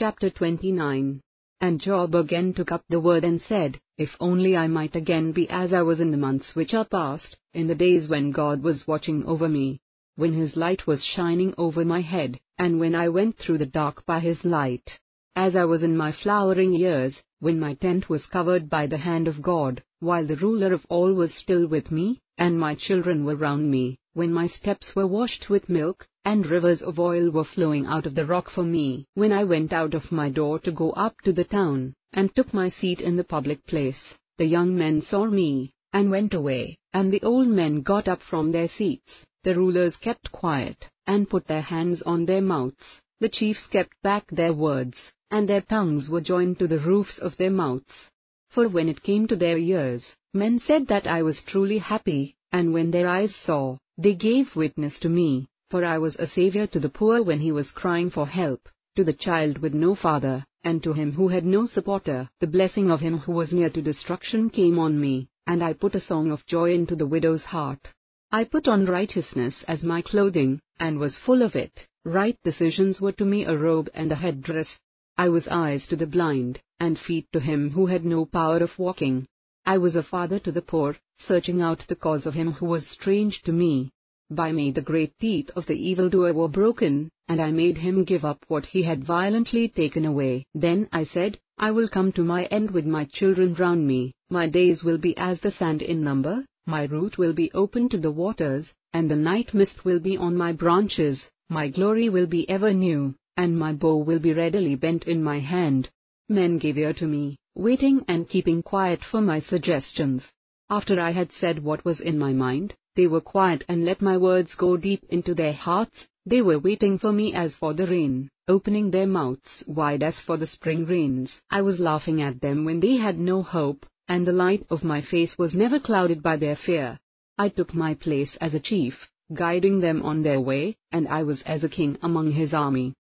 Chapter 29. And Job again took up the word and said, If only I might again be as I was in the months which are past, in the days when God was watching over me, when His light was shining over my head, and when I went through the dark by His light. As I was in my flowering years, when my tent was covered by the hand of God, while the ruler of all was still with me, and my children were round me, when my steps were washed with milk, and rivers of oil were flowing out of the rock for me, when I went out of my door to go up to the town, and took my seat in the public place, the young men saw me, and went away, and the old men got up from their seats, the rulers kept quiet, and put their hands on their mouths, the chiefs kept back their words, and their tongues were joined to the roofs of their mouths. For when it came to their ears, men said that I was truly happy, and when their eyes saw, they gave witness to me, for I was a savior to the poor when he was crying for help, to the child with no father, and to him who had no supporter. The blessing of him who was near to destruction came on me, and I put a song of joy into the widow's heart. I put on righteousness as my clothing, and was full of it. Right decisions were to me a robe and a headdress. I was eyes to the blind, and feet to him who had no power of walking. I was a father to the poor, searching out the cause of him who was strange to me. By me the great teeth of the evildoer were broken, and I made him give up what he had violently taken away. Then I said, I will come to my end with my children round me, my days will be as the sand in number, my root will be open to the waters, and the night mist will be on my branches, my glory will be ever new, and my bow will be readily bent in my hand. Men gave ear to me, waiting and keeping quiet for my suggestions. After I had said what was in my mind, they were quiet and let my words go deep into their hearts. They were waiting for me as for the rain, opening their mouths wide as for the spring rains. I was laughing at them when they had no hope, and the light of my face was never clouded by their fear. I took my place as a chief, guiding them on their way, and I was as a king among his army.